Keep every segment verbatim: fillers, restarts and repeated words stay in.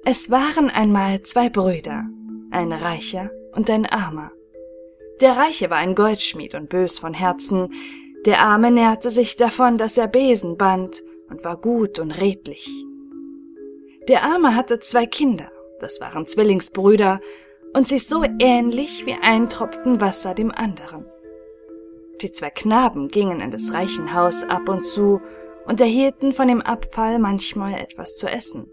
Es waren einmal zwei Brüder, ein Reicher und ein Armer. Der Reiche war ein Goldschmied und bös von Herzen, der Arme nährte sich davon, dass er Besen band und war gut und redlich. Der Arme hatte zwei Kinder, das waren Zwillingsbrüder, und sich so ähnlich wie ein Tropfen Wasser dem anderen. Die zwei Knaben gingen in des reichen Haus ab und zu und erhielten von dem Abfall manchmal etwas zu essen.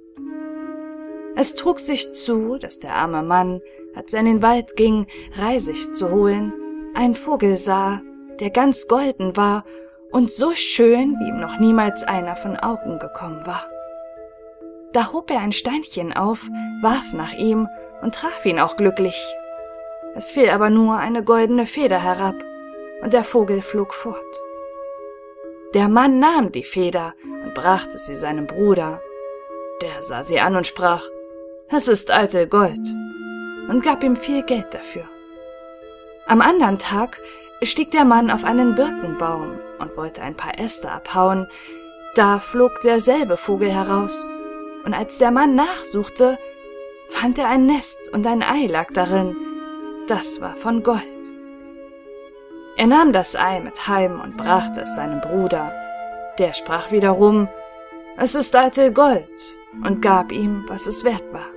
Es trug sich zu, dass der arme Mann, als er in den Wald ging, Reisig zu holen, einen Vogel sah, der ganz golden war und so schön, wie ihm noch niemals einer von Augen gekommen war. Da hob er ein Steinchen auf, warf nach ihm und traf ihn auch glücklich. Es fiel aber nur eine goldene Feder herab, und der Vogel flog fort. Der Mann nahm die Feder und brachte sie seinem Bruder. Der sah sie an und sprach: »Es ist alte Gold«, und gab ihm viel Geld dafür. Am andern Tag stieg der Mann auf einen Birkenbaum und wollte ein paar Äste abhauen. Da flog derselbe Vogel heraus, und als der Mann nachsuchte, fand er ein Nest und ein Ei lag darin. Das war von Gold. Er nahm das Ei mit heim und brachte es seinem Bruder. Der sprach wiederum: »Es ist alte Gold«, und gab ihm, was es wert war.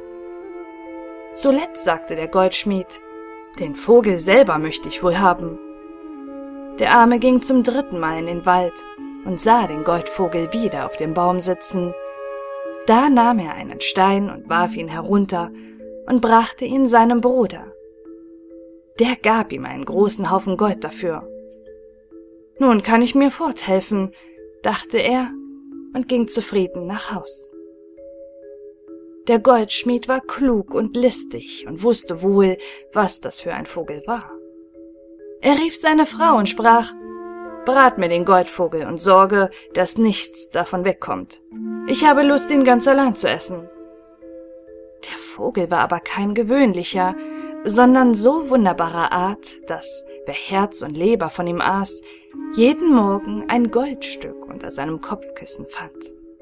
Zuletzt sagte der Goldschmied: »Den Vogel selber möchte ich wohl haben.« Der Arme ging zum dritten Mal in den Wald und sah den Goldvogel wieder auf dem Baum sitzen. Da nahm er einen Stein und warf ihn herunter und brachte ihn seinem Bruder. Der gab ihm einen großen Haufen Gold dafür. »Nun kann ich mir forthelfen«, dachte er und ging zufrieden nach Haus. Der Goldschmied war klug und listig und wusste wohl, was das für ein Vogel war. Er rief seine Frau und sprach: »Brat mir den Goldvogel und sorge, dass nichts davon wegkommt. Ich habe Lust, ihn ganz allein zu essen.« Der Vogel war aber kein gewöhnlicher, sondern so wunderbarer Art, dass, wer Herz und Leber von ihm aß, jeden Morgen ein Goldstück unter seinem Kopfkissen fand.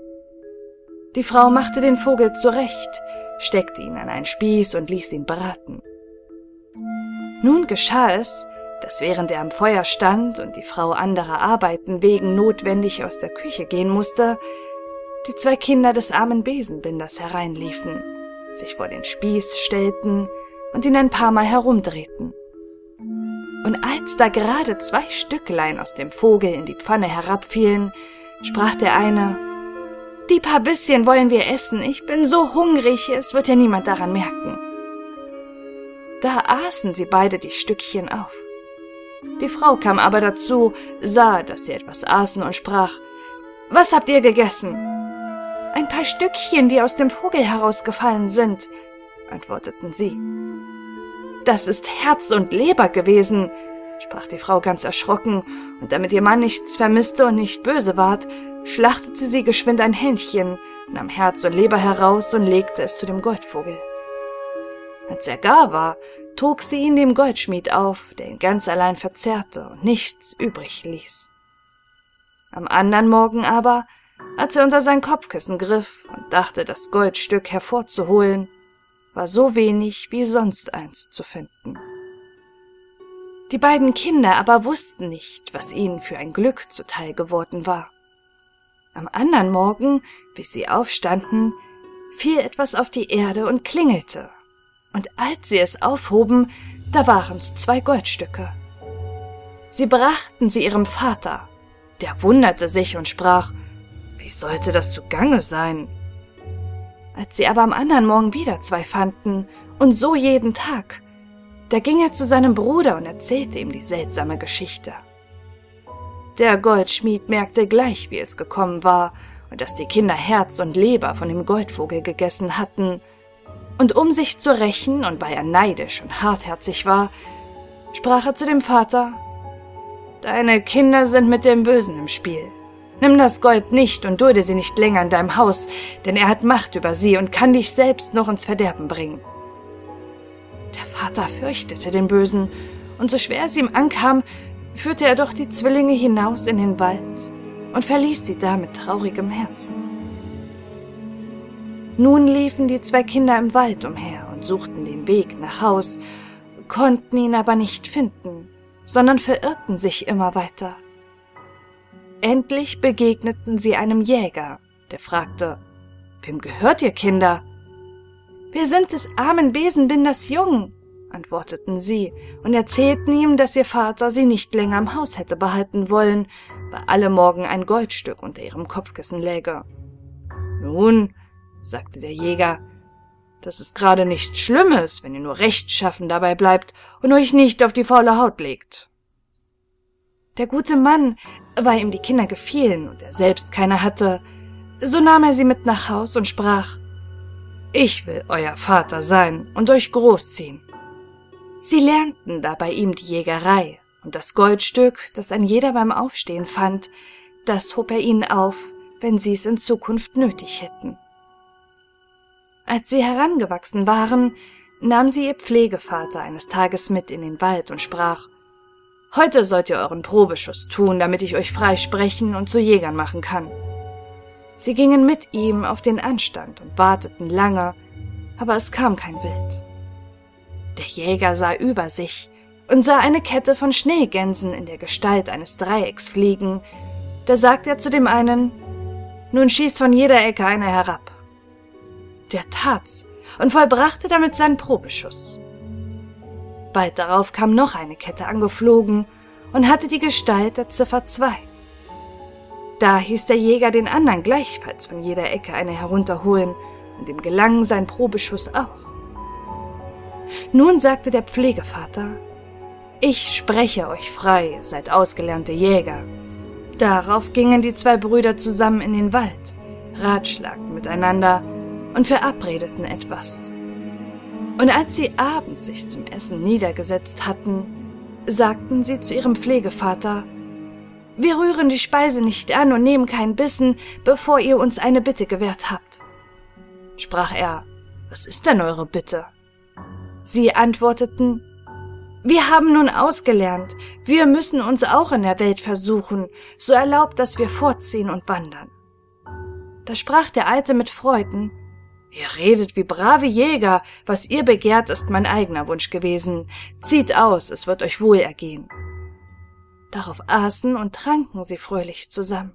Die Frau machte den Vogel zurecht, steckte ihn an einen Spieß und ließ ihn braten. Nun geschah es, dass während er am Feuer stand und die Frau anderer Arbeiten wegen notwendig aus der Küche gehen musste, die zwei Kinder des armen Besenbinders hereinliefen, sich vor den Spieß stellten und ihn ein paar Mal herumdrehten. Und als da gerade zwei Stücklein aus dem Vogel in die Pfanne herabfielen, sprach der eine: »Die paar bisschen wollen wir essen, ich bin so hungrig, es wird ja niemand daran merken.« Da aßen sie beide die Stückchen auf. Die Frau kam aber dazu, sah, dass sie etwas aßen und sprach: »Was habt ihr gegessen?« »Ein paar Stückchen, die aus dem Vogel herausgefallen sind«, antworteten sie. »Das ist Herz und Leber gewesen«, sprach die Frau ganz erschrocken, und damit ihr Mann nichts vermisste und nicht böse ward, schlachtete sie geschwind ein Hähnchen, nahm Herz und Leber heraus und legte es zu dem Goldvogel. Als er gar war, trug sie ihn dem Goldschmied auf, der ihn ganz allein verzehrte und nichts übrig ließ. Am andern Morgen aber, als er unter sein Kopfkissen griff und dachte, das Goldstück hervorzuholen, war so wenig wie sonst eins zu finden. Die beiden Kinder aber wussten nicht, was ihnen für ein Glück zuteil geworden war. Am andern Morgen, wie sie aufstanden, fiel etwas auf die Erde und klingelte, und als sie es aufhoben, da waren's zwei Goldstücke. Sie brachten sie ihrem Vater, der wunderte sich und sprach: »Wie sollte das zugange sein?« Als sie aber am andern Morgen wieder zwei fanden, und so jeden Tag, da ging er zu seinem Bruder und erzählte ihm die seltsame Geschichte. Der Goldschmied merkte gleich, wie es gekommen war, und dass die Kinder Herz und Leber von dem Goldvogel gegessen hatten. Und um sich zu rächen und weil er neidisch und hartherzig war, sprach er zu dem Vater: »Deine Kinder sind mit dem Bösen im Spiel. Nimm das Gold nicht und dulde sie nicht länger in deinem Haus, denn er hat Macht über sie und kann dich selbst noch ins Verderben bringen.« Der Vater fürchtete den Bösen, und so schwer es ihm ankam, führte er doch die Zwillinge hinaus in den Wald und verließ sie da mit traurigem Herzen. Nun liefen die zwei Kinder im Wald umher und suchten den Weg nach Haus, konnten ihn aber nicht finden, sondern verirrten sich immer weiter. Endlich begegneten sie einem Jäger, der fragte: »Wem gehört ihr, Kinder?« »Wir sind des armen Besenbinders Jungen«, antworteten sie und erzählten ihm, dass ihr Vater sie nicht länger im Haus hätte behalten wollen, weil alle Morgen ein Goldstück unter ihrem Kopfkissen läge. »Nun«, sagte der Jäger, »das ist gerade nichts Schlimmes, wenn ihr nur rechtschaffen dabei bleibt und euch nicht auf die faule Haut legt.« Der gute Mann, weil ihm die Kinder gefielen und er selbst keine hatte, so nahm er sie mit nach Haus und sprach: »Ich will euer Vater sein und euch großziehen.« Sie lernten da bei ihm die Jägerei, und das Goldstück, das ein jeder beim Aufstehen fand, das hob er ihnen auf, wenn sie es in Zukunft nötig hätten. Als sie herangewachsen waren, nahm sie ihr Pflegevater eines Tages mit in den Wald und sprach: »Heute sollt ihr euren Probeschuss tun, damit ich euch frei sprechen und zu Jägern machen kann.« Sie gingen mit ihm auf den Anstand und warteten lange, aber es kam kein Wild. Der Jäger sah über sich und sah eine Kette von Schneegänsen in der Gestalt eines Dreiecks fliegen. Da sagte er zu dem einen: »Nun schießt von jeder Ecke einer herab.« Der tat's und vollbrachte damit seinen Probeschuss. Bald darauf kam noch eine Kette angeflogen und hatte die Gestalt der Ziffer zwei. Da hieß der Jäger den anderen gleichfalls von jeder Ecke eine herunterholen, und ihm gelang sein Probeschuss auch. Nun sagte der Pflegevater: »Ich spreche euch frei, seid ausgelernte Jäger.« Darauf gingen die zwei Brüder zusammen in den Wald, ratschlagten miteinander und verabredeten etwas. Und als sie abends sich zum Essen niedergesetzt hatten, sagten sie zu ihrem Pflegevater: »Wir rühren die Speise nicht an und nehmen keinen Bissen, bevor ihr uns eine Bitte gewährt habt.« Sprach er: »Was ist denn eure Bitte?« Sie antworteten: »Wir haben nun ausgelernt, wir müssen uns auch in der Welt versuchen, so erlaubt, dass wir fortziehen und wandern.« Da sprach der Alte mit Freuden: »Ihr redet wie brave Jäger, was ihr begehrt, ist mein eigener Wunsch gewesen. Zieht aus, es wird euch wohl ergehen.« Darauf aßen und tranken sie fröhlich zusammen.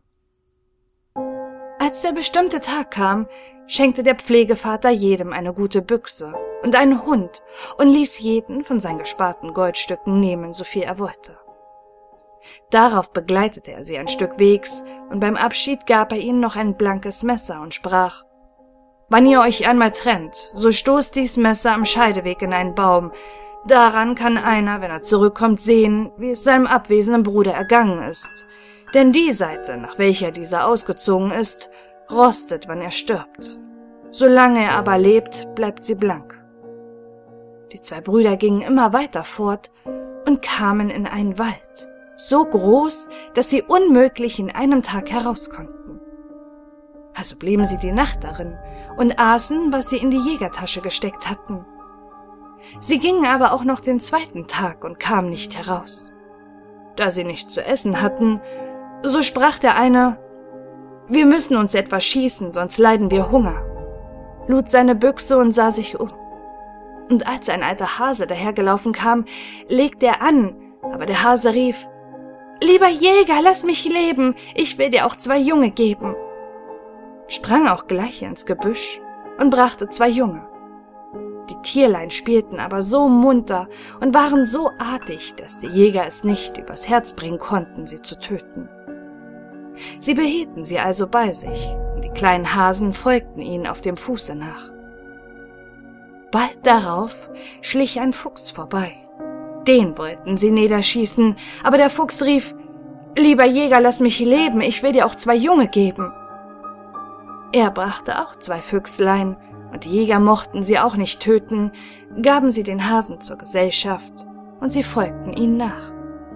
Als der bestimmte Tag kam, schenkte der Pflegevater jedem eine gute Büchse und einen Hund und ließ jeden von seinen gesparten Goldstücken nehmen, so viel er wollte. Darauf begleitete er sie ein Stück Wegs, und beim Abschied gab er ihnen noch ein blankes Messer und sprach: »Wann ihr euch einmal trennt, so stoßt dies Messer am Scheideweg in einen Baum. Daran kann einer, wenn er zurückkommt, sehen, wie es seinem abwesenden Bruder ergangen ist. Denn die Seite, nach welcher dieser ausgezogen ist, rostet, wann er stirbt. Solange er aber lebt, bleibt sie blank.« Die zwei Brüder gingen immer weiter fort und kamen in einen Wald, so groß, dass sie unmöglich in einem Tag heraus konnten. Also blieben sie die Nacht darin und aßen, was sie in die Jägertasche gesteckt hatten. Sie gingen aber auch noch den zweiten Tag und kamen nicht heraus. Da sie nichts zu essen hatten, so sprach der eine: »Wir müssen uns etwas schießen, sonst leiden wir Hunger«, lud seine Büchse und sah sich um. Und als ein alter Hase dahergelaufen kam, legte er an, aber der Hase rief: »Lieber Jäger, lass mich leben, ich will dir auch zwei Junge geben«, sprang auch gleich ins Gebüsch und brachte zwei Junge. Die Tierlein spielten aber so munter und waren so artig, dass die Jäger es nicht übers Herz bringen konnten, sie zu töten. Sie behielten sie also bei sich, und die kleinen Hasen folgten ihnen auf dem Fuße nach. Bald darauf schlich ein Fuchs vorbei. Den wollten sie niederschießen, aber der Fuchs rief: »Lieber Jäger, lass mich leben, ich will dir auch zwei Junge geben.« Er brachte auch zwei Füchslein, und die Jäger mochten sie auch nicht töten, gaben sie den Hasen zur Gesellschaft, und sie folgten ihnen nach.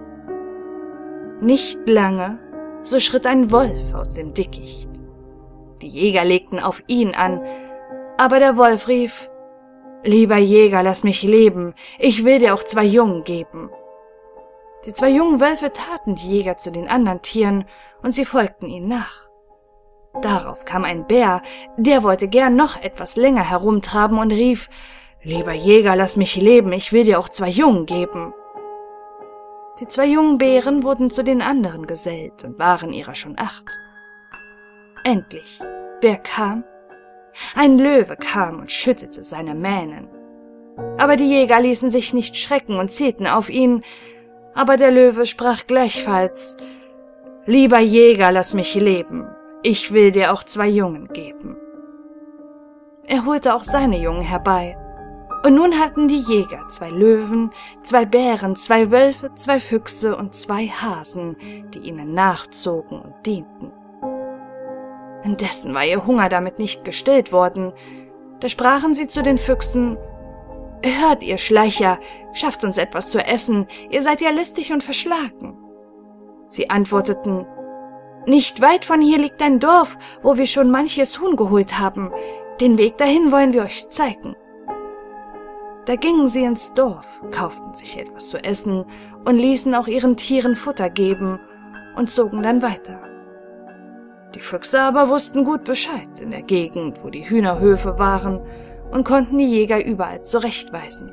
Nicht lange, so schritt ein Wolf aus dem Dickicht. Die Jäger legten auf ihn an, aber der Wolf rief: »Lieber Jäger, lass mich leben, ich will dir auch zwei Jungen geben.« Die zwei jungen Wölfe taten die Jäger zu den anderen Tieren, und sie folgten ihnen nach. Darauf kam ein Bär, der wollte gern noch etwas länger herumtraben und rief: »Lieber Jäger, lass mich leben, ich will dir auch zwei Jungen geben.« Die zwei jungen Bären wurden zu den anderen gesellt und waren ihrer schon acht. Endlich, wer kam? Ein Löwe kam und schüttete seine Mähnen. Aber die Jäger ließen sich nicht schrecken und zielten auf ihn, aber der Löwe sprach gleichfalls: »Lieber Jäger, lass mich leben, ich will dir auch zwei Jungen geben.« Er holte auch seine Jungen herbei, und nun hatten die Jäger zwei Löwen, zwei Bären, zwei Wölfe, zwei Füchse und zwei Hasen, die ihnen nachzogen und dienten. Indessen war ihr Hunger damit nicht gestillt worden. Da sprachen sie zu den Füchsen: »Hört, ihr Schleicher, schafft uns etwas zu essen, ihr seid ja listig und verschlagen.« Sie antworteten: »Nicht weit von hier liegt ein Dorf, wo wir schon manches Huhn geholt haben. Den Weg dahin wollen wir euch zeigen.« Da gingen sie ins Dorf, kauften sich etwas zu essen und ließen auch ihren Tieren Futter geben und zogen dann weiter. Die Füchse aber wussten gut Bescheid in der Gegend, wo die Hühnerhöfe waren, und konnten die Jäger überall zurechtweisen.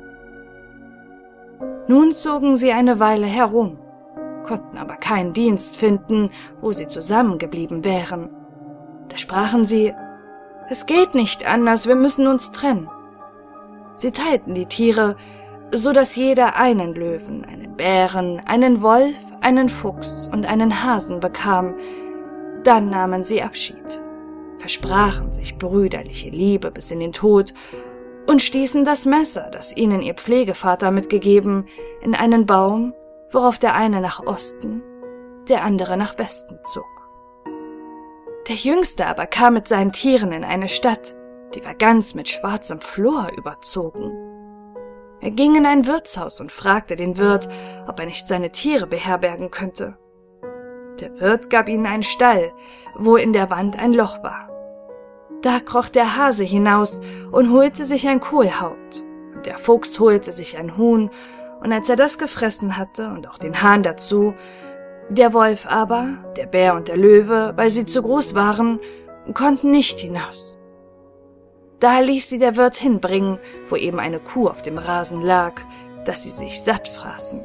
Nun zogen sie eine Weile herum, konnten aber keinen Dienst finden, wo sie zusammengeblieben wären. Da sprachen sie: »Es geht nicht anders, wir müssen uns trennen.« Sie teilten die Tiere, so dass jeder einen Löwen, einen Bären, einen Wolf, einen Fuchs und einen Hasen bekam. Dann nahmen sie Abschied, versprachen sich brüderliche Liebe bis in den Tod und stießen das Messer, das ihnen ihr Pflegevater mitgegeben, in einen Baum, worauf der eine nach Osten, der andere nach Westen zog. Der Jüngste aber kam mit seinen Tieren in eine Stadt, die war ganz mit schwarzem Flor überzogen. Er ging in ein Wirtshaus und fragte den Wirt, ob er nicht seine Tiere beherbergen könnte. Der Wirt gab ihnen einen Stall, wo in der Wand ein Loch war. Da kroch der Hase hinaus und holte sich ein Kohlhaupt, und der Fuchs holte sich ein Huhn, und als er das gefressen hatte und auch den Hahn dazu, der Wolf aber, der Bär und der Löwe, weil sie zu groß waren, konnten nicht hinaus. Da ließ sie der Wirt hinbringen, wo eben eine Kuh auf dem Rasen lag, dass sie sich satt fraßen.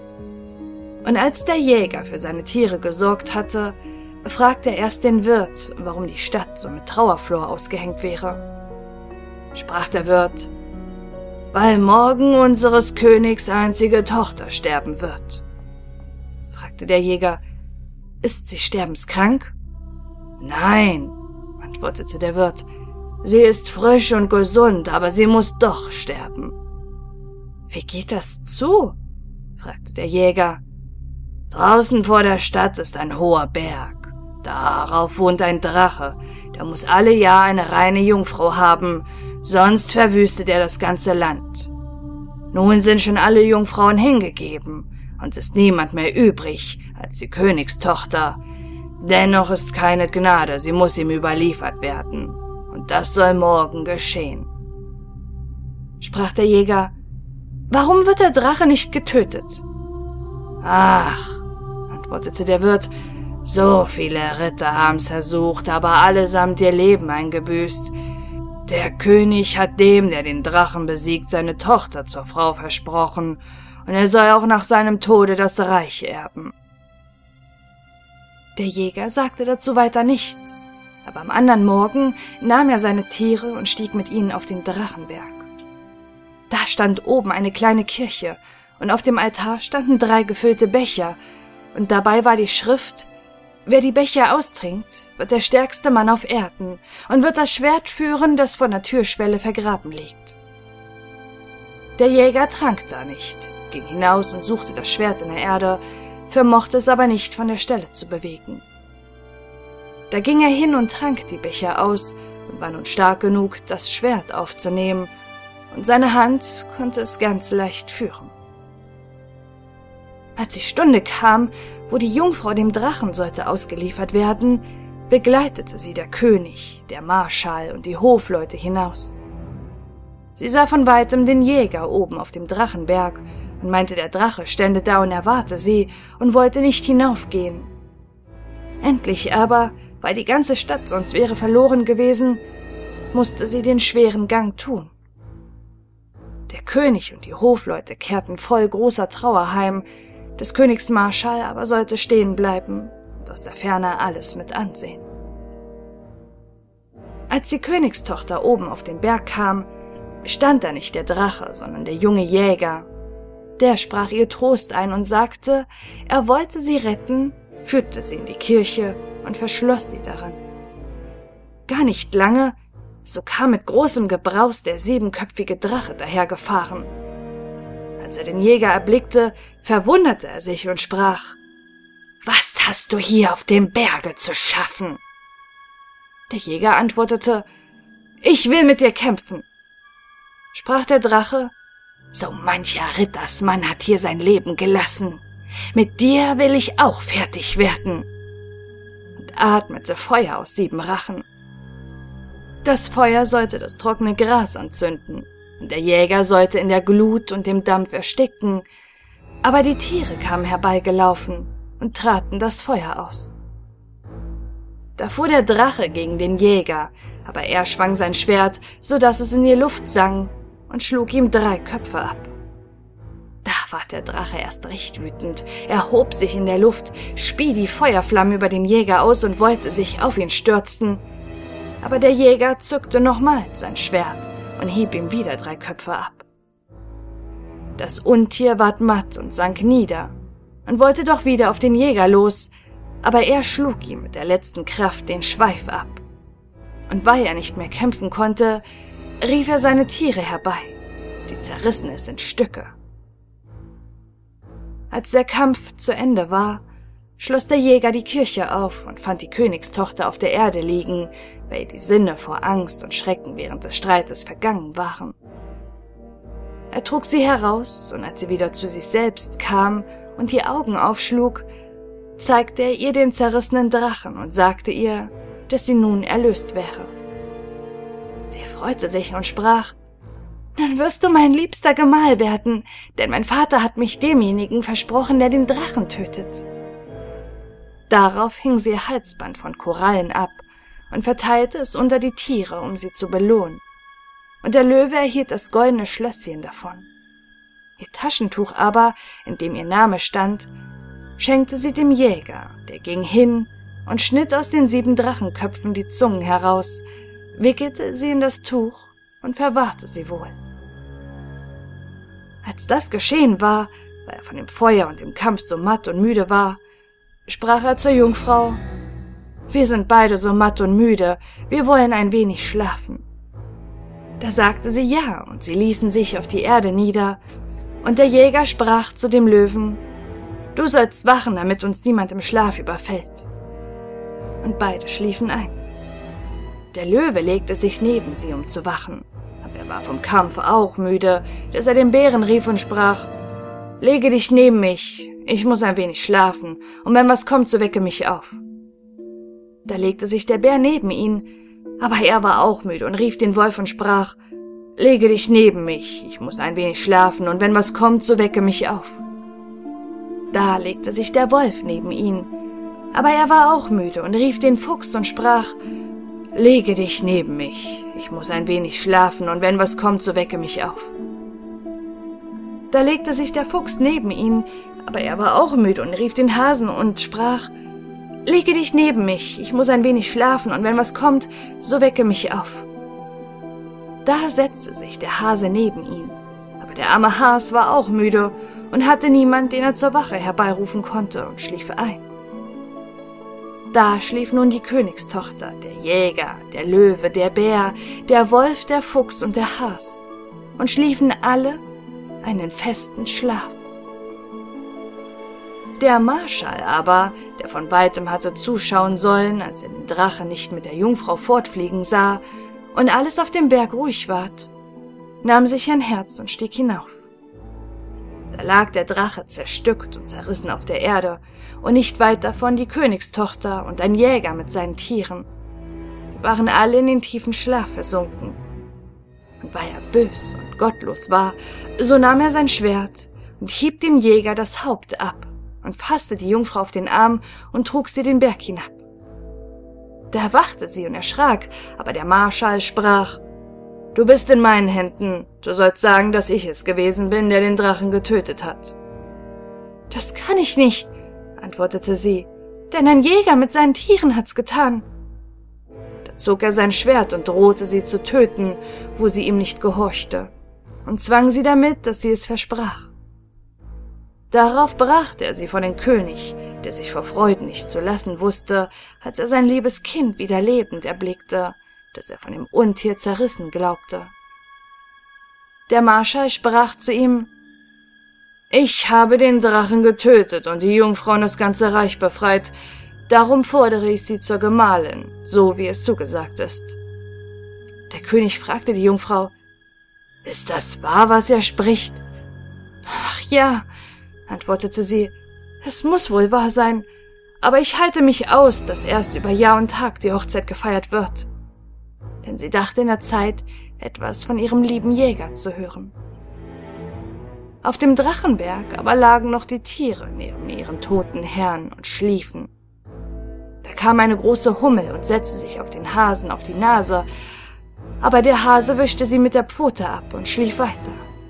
Und als der Jäger für seine Tiere gesorgt hatte, fragte er erst den Wirt, warum die Stadt so mit Trauerflor ausgehängt wäre. Sprach der Wirt: »Weil morgen unseres Königs einzige Tochter sterben wird.« Fragte der Jäger: »Ist sie sterbenskrank?« »Nein«, antwortete der Wirt, »sie ist frisch und gesund, aber sie muss doch sterben.« »Wie geht das zu?« fragte der Jäger. »Draußen vor der Stadt ist ein hoher Berg. Darauf wohnt ein Drache, der muss alle Jahr eine reine Jungfrau haben, sonst verwüstet er das ganze Land. Nun sind schon alle Jungfrauen hingegeben und ist niemand mehr übrig als die Königstochter. Dennoch ist keine Gnade, sie muss ihm überliefert werden. Und das soll morgen geschehen.« Sprach der Jäger: »Warum wird der Drache nicht getötet?« »Ach«, antwortete der Wirt, »so viele Ritter haben's versucht, aber allesamt ihr Leben eingebüßt. Der König hat dem, der den Drachen besiegt, seine Tochter zur Frau versprochen, und er soll auch nach seinem Tode das Reich erben.« Der Jäger sagte dazu weiter nichts, aber am anderen Morgen nahm er seine Tiere und stieg mit ihnen auf den Drachenberg. Da stand oben eine kleine Kirche, und auf dem Altar standen drei gefüllte Becher, und dabei war die Schrift: »Wer die Becher austrinkt, wird der stärkste Mann auf Erden und wird das Schwert führen, das vor der Türschwelle vergraben liegt.« Der Jäger trank da nicht, ging hinaus und suchte das Schwert in der Erde, vermochte es aber nicht von der Stelle zu bewegen. Da ging er hin und trank die Becher aus und war nun stark genug, das Schwert aufzunehmen, und seine Hand konnte es ganz leicht führen. Als die Stunde kam, wo die Jungfrau dem Drachen sollte ausgeliefert werden, begleitete sie der König, der Marschall und die Hofleute hinaus. Sie sah von weitem den Jäger oben auf dem Drachenberg und meinte, der Drache stände da und erwarte sie und wollte nicht hinaufgehen. Endlich aber weil die ganze Stadt sonst wäre verloren gewesen, musste sie den schweren Gang tun. Der König und die Hofleute kehrten voll großer Trauer heim, des Königs Marschall aber sollte stehen bleiben und aus der Ferne alles mit ansehen. Als die Königstochter oben auf den Berg kam, stand da nicht der Drache, sondern der junge Jäger. Der sprach ihr Trost ein und sagte, er wollte sie retten, führte sie in die Kirche und verschloss sie darin. Gar nicht lange, so kam mit großem Gebraus der siebenköpfige Drache dahergefahren. Als er den Jäger erblickte, verwunderte er sich und sprach, »Was hast du hier auf dem Berge zu schaffen?« Der Jäger antwortete, »Ich will mit dir kämpfen.« Sprach der Drache, »So mancher Rittersmann hat hier sein Leben gelassen. Mit dir will ich auch fertig werden.« Und atmete Feuer aus sieben Rachen. Das Feuer sollte das trockene Gras anzünden, und der Jäger sollte in der Glut und dem Dampf ersticken, aber die Tiere kamen herbeigelaufen und traten das Feuer aus. Da fuhr der Drache gegen den Jäger, aber er schwang sein Schwert, so dass es in die Luft sang, und schlug ihm drei Köpfe ab. Da ward der Drache erst recht wütend, er hob sich in der Luft, spie die Feuerflamme über den Jäger aus und wollte sich auf ihn stürzen, aber der Jäger zückte nochmals sein Schwert und hieb ihm wieder drei Köpfe ab. Das Untier ward matt und sank nieder und wollte doch wieder auf den Jäger los, aber er schlug ihm mit der letzten Kraft den Schweif ab. Und weil er nicht mehr kämpfen konnte, rief er seine Tiere herbei, die zerrissen es in Stücke. Als der Kampf zu Ende war, schloss der Jäger die Kirche auf und fand die Königstochter auf der Erde liegen, weil die Sinne vor Angst und Schrecken während des Streites vergangen waren. Er trug sie heraus, und als sie wieder zu sich selbst kam und die Augen aufschlug, zeigte er ihr den zerrissenen Drachen und sagte ihr, dass sie nun erlöst wäre. Sie freute sich und sprach, »Nun wirst du mein liebster Gemahl werden, denn mein Vater hat mich demjenigen versprochen, der den Drachen tötet.« Darauf hing sie ihr Halsband von Korallen ab und verteilte es unter die Tiere, um sie zu belohnen. Und der Löwe erhielt das goldene Schlösschen davon. Ihr Taschentuch aber, in dem ihr Name stand, schenkte sie dem Jäger, der ging hin und schnitt aus den sieben Drachenköpfen die Zungen heraus, wickelte sie in das Tuch und verwahrte sie wohl. Als das geschehen war, weil er von dem Feuer und dem Kampf so matt und müde war, sprach er zur Jungfrau, »Wir sind beide so matt und müde, wir wollen ein wenig schlafen.« Da sagte sie ja, und sie ließen sich auf die Erde nieder, und der Jäger sprach zu dem Löwen, »Du sollst wachen, damit uns niemand im Schlaf überfällt.« Und beide schliefen ein. Der Löwe legte sich neben sie, um zu wachen, aber er war vom Kampf auch müde, dass er den Bären rief und sprach, »Lege dich neben mich, ich muss ein wenig schlafen, und wenn was kommt, so wecke mich auf.« Da legte sich der Bär neben ihn, aber er war auch müde und rief den Wolf und sprach, »Lege dich neben mich, ich muss ein wenig schlafen, und wenn was kommt, so wecke mich auf.« Da legte sich der Wolf neben ihn, aber er war auch müde und rief den Fuchs und sprach, »Lege dich neben mich, ich muss ein wenig schlafen, und wenn was kommt, so wecke mich auf.« Da legte sich der Fuchs neben ihn, aber er war auch müde und rief den Hasen und sprach, »Lege dich neben mich, ich muss ein wenig schlafen, und wenn was kommt, so wecke mich auf.« Da setzte sich der Hase neben ihn, aber der arme Has war auch müde und hatte niemand, den er zur Wache herbeirufen konnte, und schlief ein. Da schlief nun die Königstochter, der Jäger, der Löwe, der Bär, der Wolf, der Fuchs und der Has, und schliefen alle einen festen Schlaf. Der Marschall aber, der von weitem hatte zuschauen sollen, als er den Drache nicht mit der Jungfrau fortfliegen sah und alles auf dem Berg ruhig ward, nahm sich ein Herz und stieg hinauf. Da lag der Drache zerstückt und zerrissen auf der Erde, und nicht weit davon die Königstochter und ein Jäger mit seinen Tieren. Die waren alle in den tiefen Schlaf versunken. Und weil er bös und gottlos war, so nahm er sein Schwert und hieb dem Jäger das Haupt ab und fasste die Jungfrau auf den Arm und trug sie den Berg hinab. Da erwachte sie und erschrak, aber der Marschall sprach: »Du bist in meinen Händen, du sollst sagen, dass ich es gewesen bin, der den Drachen getötet hat.« »Das kann ich nicht«, antwortete sie, »denn ein Jäger mit seinen Tieren hat's getan.« Da zog er sein Schwert und drohte sie zu töten, wo sie ihm nicht gehorchte, und zwang sie damit, dass sie es versprach. Darauf brachte er sie vor den König, der sich vor Freuden nicht zu lassen wusste, als er sein liebes Kind wieder lebend erblickte, das er von dem Untier zerrissen glaubte. Der Marschall sprach zu ihm: »Ich habe den Drachen getötet und die Jungfrau und das ganze Reich befreit, darum fordere ich sie zur Gemahlin, so wie es zugesagt ist.« Der König fragte die Jungfrau: »Ist das wahr, was er spricht?« »Ach ja«, antwortete sie, »es muss wohl wahr sein, aber ich halte mich aus, dass erst über Jahr und Tag die Hochzeit gefeiert wird.« Denn sie dachte in der Zeit, etwas von ihrem lieben Jäger zu hören. Auf dem Drachenberg aber lagen noch die Tiere neben ihren toten Herrn und schliefen. Da kam eine große Hummel und setzte sich auf den Hasen auf die Nase, aber der Hase wischte sie mit der Pfote ab und schlief weiter.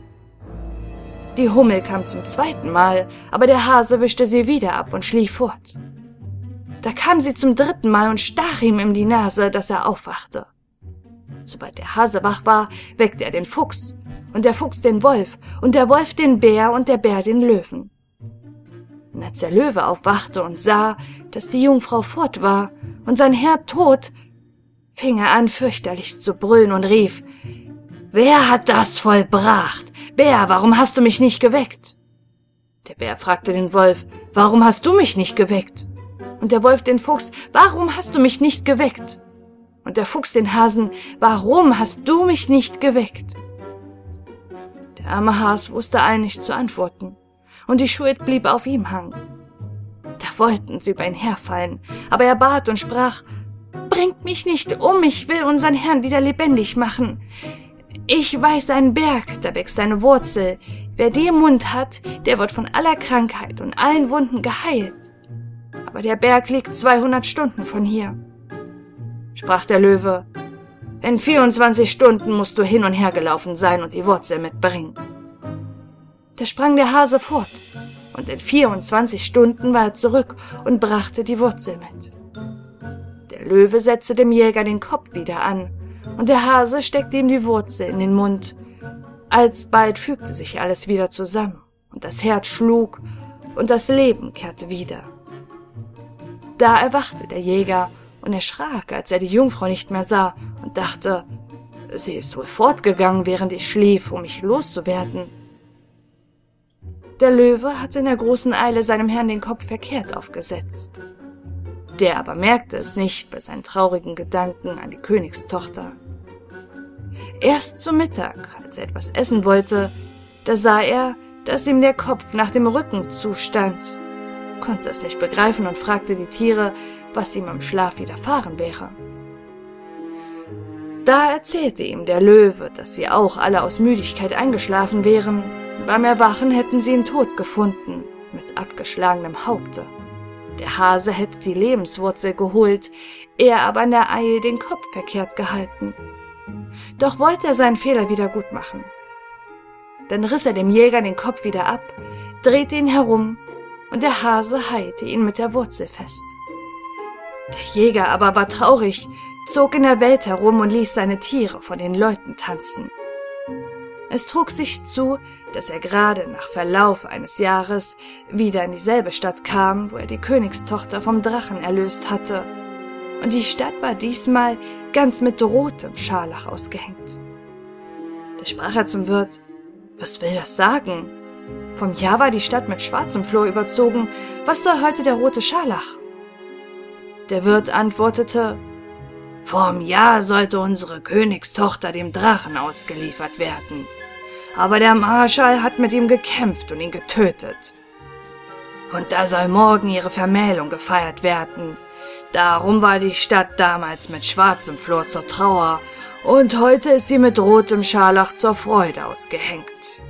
Die Hummel kam zum zweiten Mal, aber der Hase wischte sie wieder ab und schlief fort. Da kam sie zum dritten Mal und stach ihm in die Nase, dass er aufwachte. Sobald der Hase wach war, weckte er den Fuchs, und der Fuchs den Wolf, und der Wolf den Bär und der Bär den Löwen. Und als der Löwe aufwachte und sah, dass die Jungfrau fort war und sein Herr tot, fing er an, fürchterlich zu brüllen und rief: »Wer hat das vollbracht? Bär, warum hast du mich nicht geweckt?« Der Bär fragte den Wolf: »Warum hast du mich nicht geweckt?« Und der Wolf den Fuchs: »Warum hast du mich nicht geweckt?« Und der Fuchs den Hasen: »Warum hast du mich nicht geweckt?« Der arme Has wusste allen nicht zu antworten, und die Schuld blieb auf ihm hangen. Da wollten sie über ihn herfallen, aber er bat und sprach: »Bringt mich nicht um, ich will unseren Herrn wieder lebendig machen. Ich weiß einen Berg, da wächst eine Wurzel. Wer den Mund hat, der wird von aller Krankheit und allen Wunden geheilt. Aber der Berg liegt zweihundert Stunden von hier.« Sprach der Löwe: »In vierundzwanzig Stunden musst du hin und her gelaufen sein und die Wurzel mitbringen.« Da sprang der Hase fort, und in vierundzwanzig Stunden war er zurück und brachte die Wurzel mit. Der Löwe setzte dem Jäger den Kopf wieder an, und der Hase steckte ihm die Wurzel in den Mund. Alsbald fügte sich alles wieder zusammen, und das Herz schlug, und das Leben kehrte wieder. Da erwachte der Jäger und erschrak, als er die Jungfrau nicht mehr sah, und dachte: »Sie ist wohl fortgegangen, während ich schlief, um mich loszuwerden.« Der Löwe hatte in der großen Eile seinem Herrn den Kopf verkehrt aufgesetzt. Der aber merkte es nicht bei seinen traurigen Gedanken an die Königstochter. Erst zu Mittag, als er etwas essen wollte, da sah er, dass ihm der Kopf nach dem Rücken zustand, konnte es nicht begreifen und fragte die Tiere, was ihm im Schlaf widerfahren wäre. Da erzählte ihm der Löwe, dass sie auch alle aus Müdigkeit eingeschlafen wären. Beim Erwachen hätten sie ihn tot gefunden, mit abgeschlagenem Haupte. Der Hase hätte die Lebenswurzel geholt, er aber in der Eile den Kopf verkehrt gehalten. Doch wollte er seinen Fehler wieder gut machen. Dann riss er dem Jäger den Kopf wieder ab, drehte ihn herum, und der Hase heilte ihn mit der Wurzel fest. Der Jäger aber war traurig, zog in der Welt herum und ließ seine Tiere von den Leuten tanzen. Es trug sich zu, dass er gerade nach Verlauf eines Jahres wieder in dieselbe Stadt kam, wo er die Königstochter vom Drachen erlöst hatte, und die Stadt war diesmal ganz mit rotem Scharlach ausgehängt. Da sprach er zum Wirt: »Was will das sagen? Vom Jahr war die Stadt mit schwarzem Flor überzogen, was soll heute der rote Scharlach?« Der Wirt antwortete: »Vorm Jahr sollte unsere Königstochter dem Drachen ausgeliefert werden. Aber der Marschall hat mit ihm gekämpft und ihn getötet. Und da soll morgen ihre Vermählung gefeiert werden. Darum war die Stadt damals mit schwarzem Flor zur Trauer, und heute ist sie mit rotem Scharlach zur Freude ausgehängt.«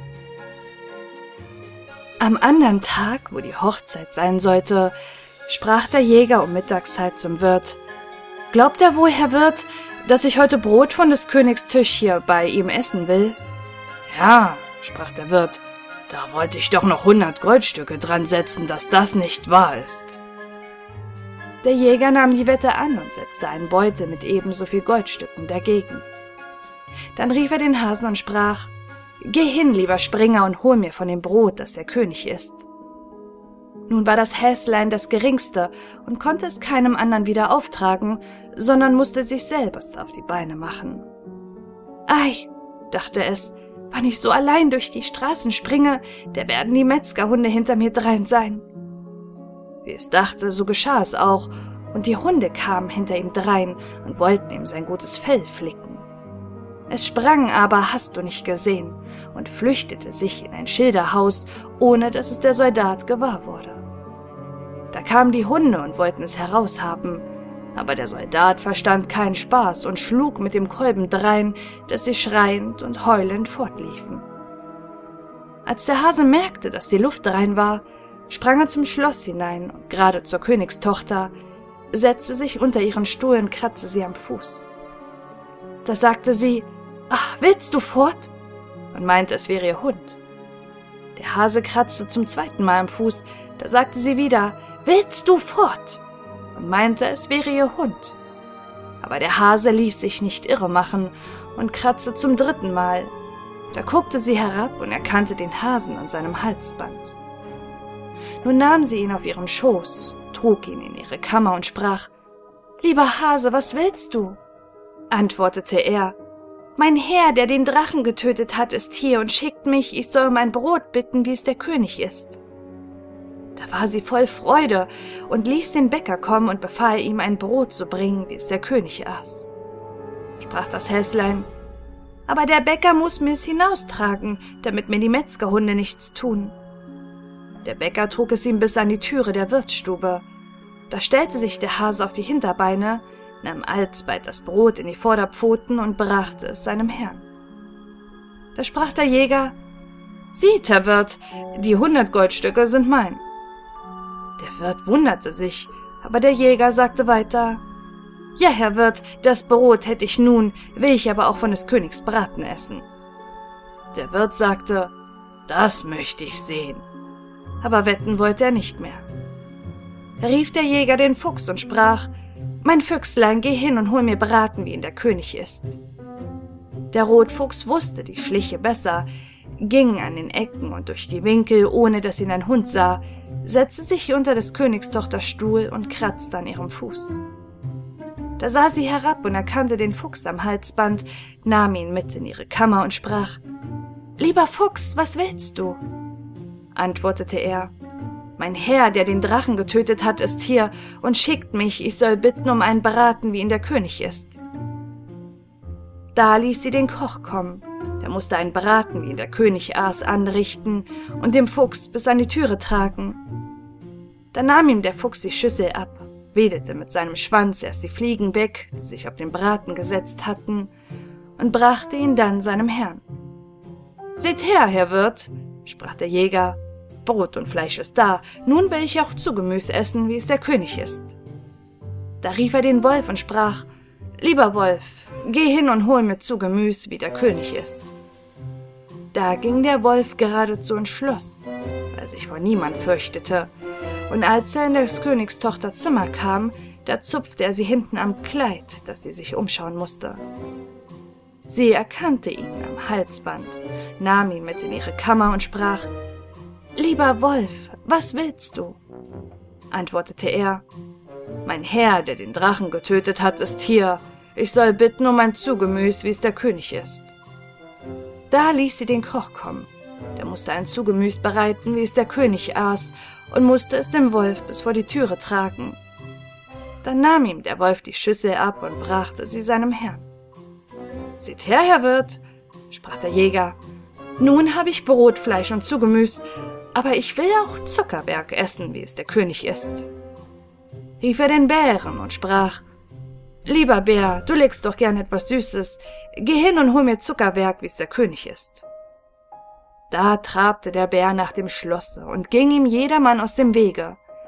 Am anderen Tag, wo die Hochzeit sein sollte, sprach der Jäger um Mittagszeit zum Wirt: »Glaubt er wohl, Herr Wirt, dass ich heute Brot von des Königs Tisch hier bei ihm essen will?« »Ja«, sprach der Wirt, »da wollte ich doch noch hundert Goldstücke dran setzen, dass das nicht wahr ist.« Der Jäger nahm die Wette an und setzte einen Beutel mit ebenso viel Goldstücken dagegen. Dann rief er den Hasen und sprach: »Geh hin, lieber Springer, und hol mir von dem Brot, das der König isst.« Nun war das Häslein das geringste und konnte es keinem anderen wieder auftragen, sondern musste sich selbst auf die Beine machen. »Ei«, dachte es, »wann ich so allein durch die Straßen springe, da werden die Metzgerhunde hinter mir drein sein.« Wie es dachte, so geschah es auch, und die Hunde kamen hinter ihm drein und wollten ihm sein gutes Fell flicken. Es sprang aber, hast du nicht gesehen, und flüchtete sich in ein Schilderhaus, ohne dass es der Soldat gewahr wurde. Da kamen die Hunde und wollten es heraushaben, aber der Soldat verstand keinen Spaß und schlug mit dem Kolben drein, dass sie schreiend und heulend fortliefen. Als der Hase merkte, dass die Luft rein war, sprang er zum Schloss hinein und gerade zur Königstochter, setzte sich unter ihren Stuhl und kratzte sie am Fuß. Da sagte sie: »Ach, willst du fort?« und meinte, es wäre ihr Hund. Der Hase kratzte zum zweiten Mal am Fuß, da sagte sie wieder: »Willst du fort?« und meinte, es wäre ihr Hund. Aber der Hase ließ sich nicht irre machen und kratzte zum dritten Mal. Da guckte sie herab und erkannte den Hasen an seinem Halsband. Nun nahm sie ihn auf ihren Schoß, trug ihn in ihre Kammer und sprach: »Lieber Hase, was willst du?« Antwortete er: »Mein Herr, der den Drachen getötet hat, ist hier und schickt mich, ich soll um ein Brot bitten, wie es der König isst.« Da war sie voll Freude und ließ den Bäcker kommen und befahl ihm, ein Brot zu bringen, wie es der König aß. Sprach das Häslein: »Aber der Bäcker muß mir's hinaustragen, damit mir die Metzgerhunde nichts tun.« Der Bäcker trug es ihm bis an die Türe der Wirtsstube. Da stellte sich der Hase auf die Hinterbeine, nahm alsbald das Brot in die Vorderpfoten und brachte es seinem Herrn. Da sprach der Jäger: »Sieht, Herr Wirt, die hundert Goldstücke sind mein.« Der Wirt wunderte sich, aber der Jäger sagte weiter: »Ja, Herr Wirt, das Brot hätte ich nun, will ich aber auch von des Königs Braten essen.« Der Wirt sagte: »Das möchte ich sehen.« Aber wetten wollte er nicht mehr. Da rief der Jäger den Fuchs und sprach: »Mein Füchslein, geh hin und hol mir Braten, wie ihn der König isst.« Der Rotfuchs wusste die Schliche besser, ging an den Ecken und durch die Winkel, ohne dass ihn ein Hund sah, setzte sich unter des Königstochters Stuhl und kratzte an ihrem Fuß. Da sah sie herab und erkannte den Fuchs am Halsband, nahm ihn mit in ihre Kammer und sprach: »Lieber Fuchs, was willst du?« Antwortete er: »Mein Herr, der den Drachen getötet hat, ist hier und schickt mich, ich soll bitten um einen Braten, wie ihn der König isst.« Da ließ sie den Koch kommen, der musste einen Braten, wie ihn der König aß, anrichten und dem Fuchs bis an die Türe tragen. Da nahm ihm der Fuchs die Schüssel ab, wedelte mit seinem Schwanz erst die Fliegen weg, die sich auf den Braten gesetzt hatten, und brachte ihn dann seinem Herrn. »Seht her, Herr Wirt«, sprach der Jäger, »Brot und Fleisch ist da, nun will ich auch Zugemüs essen, wie es der König ist.« Da rief er den Wolf und sprach: »Lieber Wolf, geh hin und hol mir Zugemüs, wie der König ist.« Da ging der Wolf geradezu ins Schloss, weil er sich vor niemand fürchtete, und als er in des Königs Tochter Zimmer kam, da zupfte er sie hinten am Kleid, dass sie sich umschauen musste. Sie erkannte ihn am Halsband, nahm ihn mit in ihre Kammer und sprach: »Lieber Wolf, was willst du?« Antwortete er: »Mein Herr, der den Drachen getötet hat, ist hier. Ich soll bitten um ein Zugemüs, wie es der König ist.« Da ließ sie den Koch kommen. Der musste ein Zugemüs bereiten, wie es der König aß, und musste es dem Wolf bis vor die Türe tragen. Dann nahm ihm der Wolf die Schüssel ab und brachte sie seinem Herrn. »Seht her, Herr Wirt«, sprach der Jäger, »nun habe ich Brot, Fleisch und Zugemüs, aber ich will auch Zuckerwerk essen, wie es der König ist.« Rief er den Bären und sprach: »Lieber Bär, du legst doch gern etwas Süßes, geh hin und hol mir Zuckerwerk, wie es der König ist.« Da trabte der Bär nach dem Schlosse und ging ihm jedermann aus dem Wege.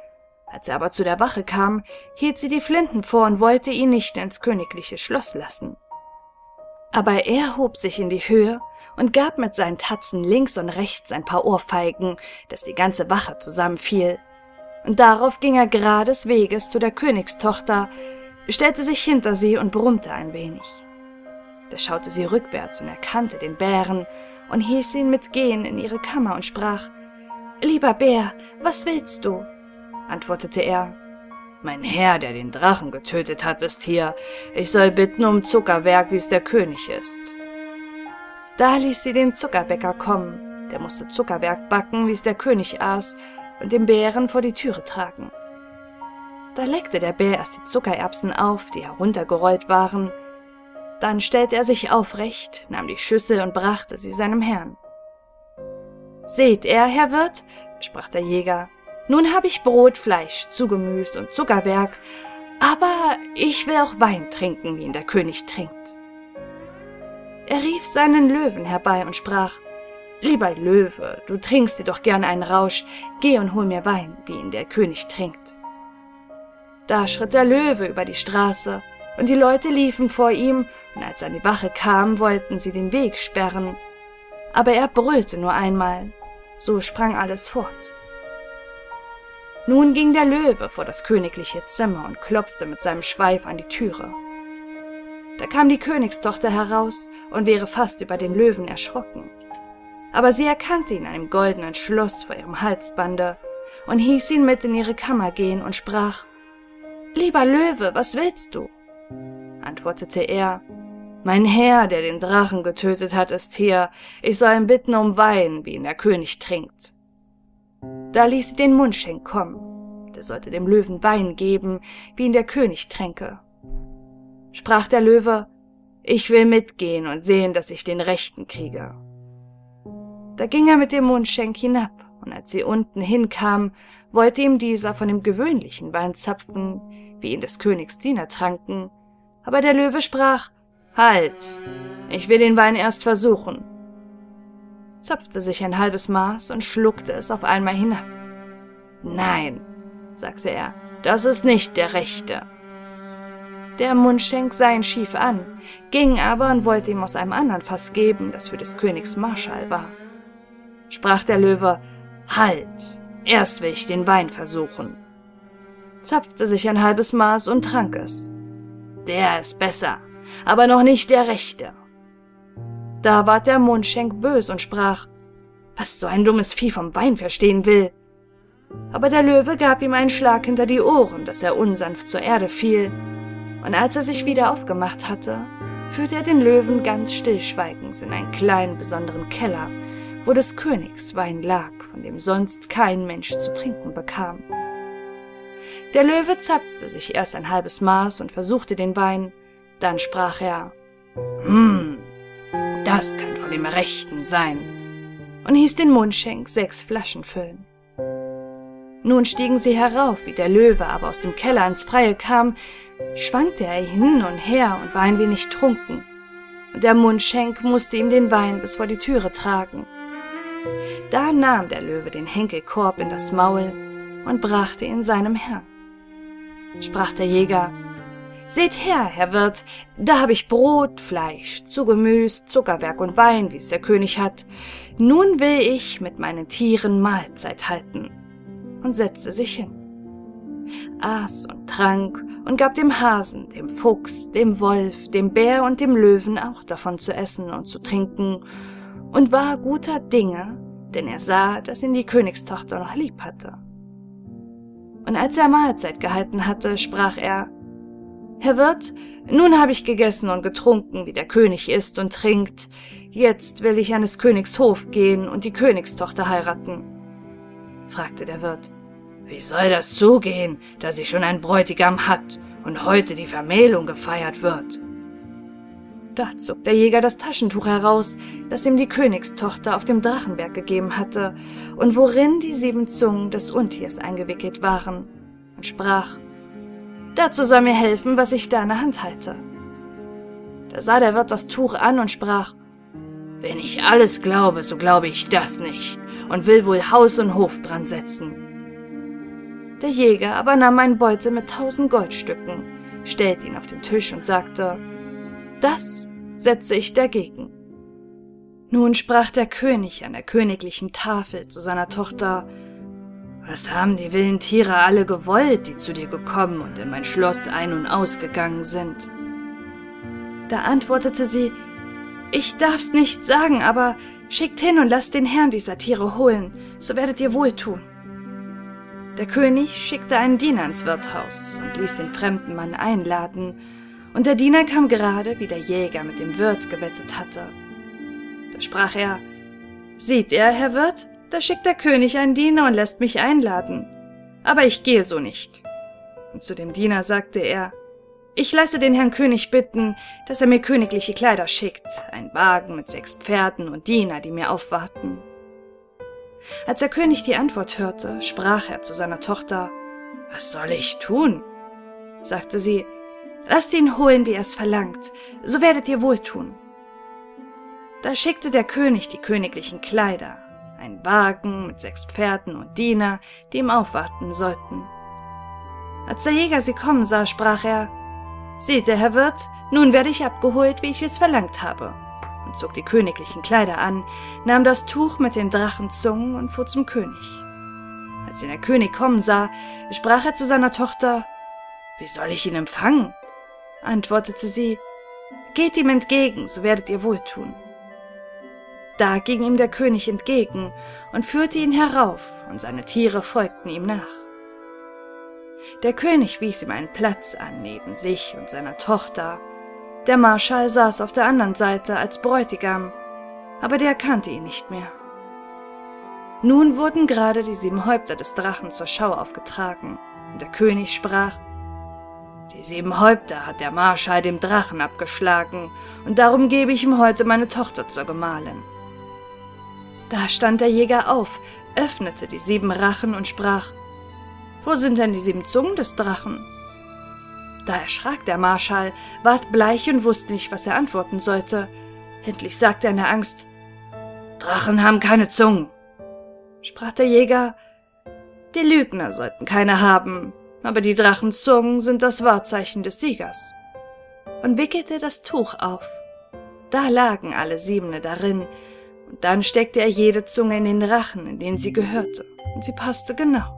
Als er aber zu der Wache kam, hielt sie die Flinten vor und wollte ihn nicht ins königliche Schloss lassen. Aber er hob sich in die Höhe und gab mit seinen Tatzen links und rechts ein paar Ohrfeigen, dass die ganze Wache zusammenfiel. Und darauf ging er gerades Weges zu der Königstochter, stellte sich hinter sie und brummte ein wenig. Da schaute sie rückwärts und erkannte den Bären und hieß ihn mitgehen in ihre Kammer und sprach: »Lieber Bär, was willst du?« Antwortete er: »Mein Herr, der den Drachen getötet hat, ist hier. Ich soll bitten um Zuckerwerk, wie es der König ist.« Da ließ sie den Zuckerbäcker kommen. Der musste Zuckerwerk backen, wie es der König aß, und den Bären vor die Türe tragen. Da leckte der Bär erst die Zuckererbsen auf, die heruntergerollt waren. Dann stellte er sich aufrecht, nahm die Schüssel und brachte sie seinem Herrn. »Seht er, Herr Wirt«, sprach der Jäger, »nun habe ich Brot, Fleisch, Zugemüs und Zuckerwerk, aber ich will auch Wein trinken, wie ihn der König trinkt.« Er rief seinen Löwen herbei und sprach: »Lieber Löwe, du trinkst dir doch gern einen Rausch, geh und hol mir Wein, wie ihn der König trinkt.« Da schritt der Löwe über die Straße, und die Leute liefen vor ihm, und als er an die Wache kam, wollten sie den Weg sperren. Aber er brüllte nur einmal, so sprang alles fort. Nun ging der Löwe vor das königliche Zimmer und klopfte mit seinem Schweif an die Türe. Da kam die Königstochter heraus und wäre fast über den Löwen erschrocken. Aber sie erkannte ihn an dem goldenen Schloss vor ihrem Halsbande und hieß ihn mit in ihre Kammer gehen und sprach: »Lieber Löwe, was willst du?« Antwortete er: »Mein Herr, der den Drachen getötet hat, ist hier. Ich soll ihn bitten um Wein, wie ihn der König trinkt.« Da ließ sie den Mundschenk kommen. Der sollte dem Löwen Wein geben, wie ihn der König tränke. Sprach der Löwe: »Ich will mitgehen und sehen, dass ich den Rechten kriege.« Da ging er mit dem Mundschenk hinab, und als sie unten hinkamen, wollte ihm dieser von dem gewöhnlichen Wein zapfen, wie ihn des Königs Diener tranken. Aber der Löwe sprach: »Halt! Ich will den Wein erst versuchen«, zapfte sich ein halbes Maß und schluckte es auf einmal hinab. »Nein«, sagte er, »das ist nicht der Rechte.« Der Mundschenk sah ihn schief an, ging aber und wollte ihm aus einem anderen Fass geben, das für des Königs Marschall war. Sprach der Löwe: »Halt! Erst will ich den Wein versuchen«, zapfte sich ein halbes Maß und trank es. »Der ist besser, aber noch nicht der Rechte.« Da ward der Mundschenk bös und sprach: »Was so ein dummes Vieh vom Wein verstehen will!« Aber der Löwe gab ihm einen Schlag hinter die Ohren, dass er unsanft zur Erde fiel, und als er sich wieder aufgemacht hatte, führte er den Löwen ganz stillschweigens in einen kleinen, besonderen Keller, wo des Königs Wein lag, von dem sonst kein Mensch zu trinken bekam. Der Löwe zapfte sich erst ein halbes Maß und versuchte den Wein, dann sprach er: »Hm, das kann von dem Rechten sein«, und hieß den Mundschenk sechs Flaschen füllen. Nun stiegen sie herauf, wie der Löwe aber aus dem Keller ins Freie kam, schwankte er hin und her und war ein wenig trunken, und der Mundschenk musste ihm den Wein bis vor die Türe tragen. Da nahm der Löwe den Henkelkorb in das Maul und brachte ihn seinem Herrn. Sprach der Jäger: »Seht her, Herr Wirt, da habe ich Brot, Fleisch, Zugemüs, Zuckerwerk und Wein, wie es der König hat. Nun will ich mit meinen Tieren Mahlzeit halten«, und setzte sich hin, aß und trank und gab dem Hasen, dem Fuchs, dem Wolf, dem Bär und dem Löwen auch davon zu essen und zu trinken und war guter Dinge, denn er sah, dass ihn die Königstochter noch lieb hatte. Und als er Mahlzeit gehalten hatte, sprach er: »Herr Wirt, nun habe ich gegessen und getrunken, wie der König isst und trinkt. Jetzt will ich an des Königs Hof gehen und die Königstochter heiraten.« Fragte der Wirt: »Wie soll das zugehen, da sie schon einen Bräutigam hat und heute die Vermählung gefeiert wird?« Da zog der Jäger das Taschentuch heraus, das ihm die Königstochter auf dem Drachenberg gegeben hatte und worin die sieben Zungen des Untiers eingewickelt waren, und sprach: »Dazu soll mir helfen, was ich da in der Hand halte.« Da sah der Wirt das Tuch an und sprach: »Wenn ich alles glaube, so glaube ich das nicht und will wohl Haus und Hof dran setzen.« Der Jäger aber nahm einen Beutel mit tausend Goldstücken, stellte ihn auf den Tisch und sagte: »Das setze ich dagegen.« Nun sprach der König an der königlichen Tafel zu seiner Tochter: »Was haben die wilden Tiere alle gewollt, die zu dir gekommen und in mein Schloss ein- und ausgegangen sind?« Da antwortete sie: »Ich darf's nicht sagen, aber schickt hin und lasst den Herrn dieser Tiere holen, so werdet ihr wohltun.« Der König schickte einen Diener ins Wirtshaus und ließ den fremden Mann einladen, und der Diener kam gerade, wie der Jäger mit dem Wirt gewettet hatte. Da sprach er: »Sieht ihr, Herr Wirt, da schickt der König einen Diener und lässt mich einladen. Aber ich gehe so nicht.« Und zu dem Diener sagte er: »Ich lasse den Herrn König bitten, dass er mir königliche Kleider schickt, einen Wagen mit sechs Pferden und Diener, die mir aufwarten.« Als der König die Antwort hörte, sprach er zu seiner Tochter: »Was soll ich tun?« Sagte sie: »Lasst ihn holen, wie er es verlangt, so werdet ihr wohltun.« Da schickte der König die königlichen Kleider, einen Wagen mit sechs Pferden und Diener, die ihm aufwarten sollten. Als der Jäger sie kommen sah, sprach er: »Seht ihr, Herr Wirt, nun werde ich abgeholt, wie ich es verlangt habe«, und zog die königlichen Kleider an, nahm das Tuch mit den Drachenzungen und fuhr zum König. Als ihn der König kommen sah, sprach er zu seiner Tochter: »Wie soll ich ihn empfangen?« Antwortete sie: »Geht ihm entgegen, so werdet ihr wohltun.« Da ging ihm der König entgegen und führte ihn herauf, und seine Tiere folgten ihm nach. Der König wies ihm einen Platz an neben sich und seiner Tochter. Der Marschall saß auf der anderen Seite als Bräutigam, aber der kannte ihn nicht mehr. Nun wurden gerade die sieben Häupter des Drachen zur Schau aufgetragen, und der König sprach: »Die sieben Häupter hat der Marschall dem Drachen abgeschlagen, und darum gebe ich ihm heute meine Tochter zur Gemahlin.« Da stand der Jäger auf, öffnete die sieben Rachen und sprach: »Wo sind denn die sieben Zungen des Drachen?« Da erschrak der Marschall, ward bleich und wusste nicht, was er antworten sollte. Endlich sagte er in der Angst: »Drachen haben keine Zungen.« Sprach der Jäger: »Die Lügner sollten keine haben, aber die Drachenzungen sind das Wahrzeichen des Siegers.« Und wickelte das Tuch auf. Da lagen alle Siebene darin, und dann steckte er jede Zunge in den Rachen, in den sie gehörte, und sie passte genau.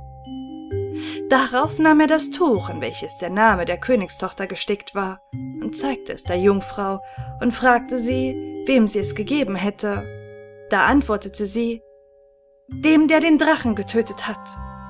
Darauf nahm er das Tuch, in welches der Name der Königstochter gestickt war, und zeigte es der Jungfrau und fragte sie, wem sie es gegeben hätte. Da antwortete sie: »Dem, der den Drachen getötet hat.«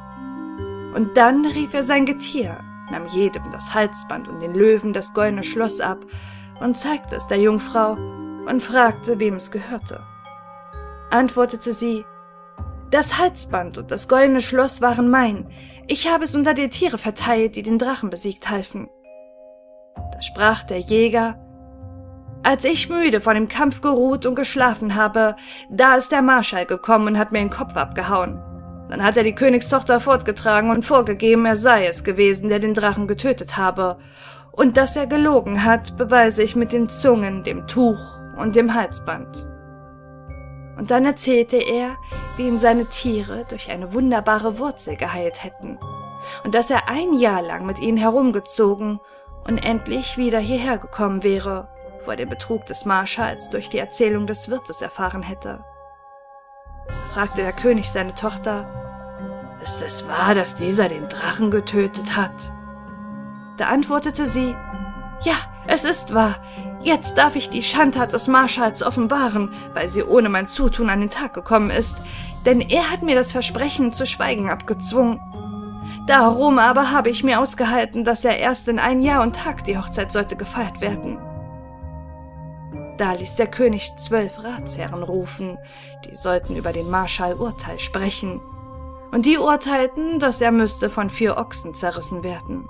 Und dann rief er sein Getier, nahm jedem das Halsband und den Löwen das goldene Schloss ab und zeigte es der Jungfrau und fragte, wem es gehörte. Antwortete sie: »Das Halsband und das goldene Schloss waren mein. Ich habe es unter die Tiere verteilt, die den Drachen besiegt halfen.« Da sprach der Jäger: »Als ich müde von dem Kampf geruht und geschlafen habe, da ist der Marschall gekommen und hat mir den Kopf abgehauen. Dann hat er die Königstochter fortgetragen und vorgegeben, er sei es gewesen, der den Drachen getötet habe. Und dass er gelogen hat, beweise ich mit den Zungen, dem Tuch und dem Halsband.« Und dann erzählte er, wie ihn seine Tiere durch eine wunderbare Wurzel geheilt hätten und dass er ein Jahr lang mit ihnen herumgezogen und endlich wieder hierher gekommen wäre, wo er den Betrug des Marschalls durch die Erzählung des Wirtes erfahren hätte. Da fragte der König seine Tochter: »Ist es wahr, dass dieser den Drachen getötet hat?« Da antwortete sie: »Ja, es ist wahr. Jetzt darf ich die Schandtat des Marschalls offenbaren, weil sie ohne mein Zutun an den Tag gekommen ist, denn er hat mir das Versprechen zu schweigen abgezwungen. Darum aber habe ich mir ausgehalten, dass er erst in ein Jahr und Tag die Hochzeit sollte gefeiert werden.« Da ließ der König zwölf Ratsherren rufen, die sollten über den Marschall Urteil sprechen, und die urteilten, dass er müsste von vier Ochsen zerrissen werden.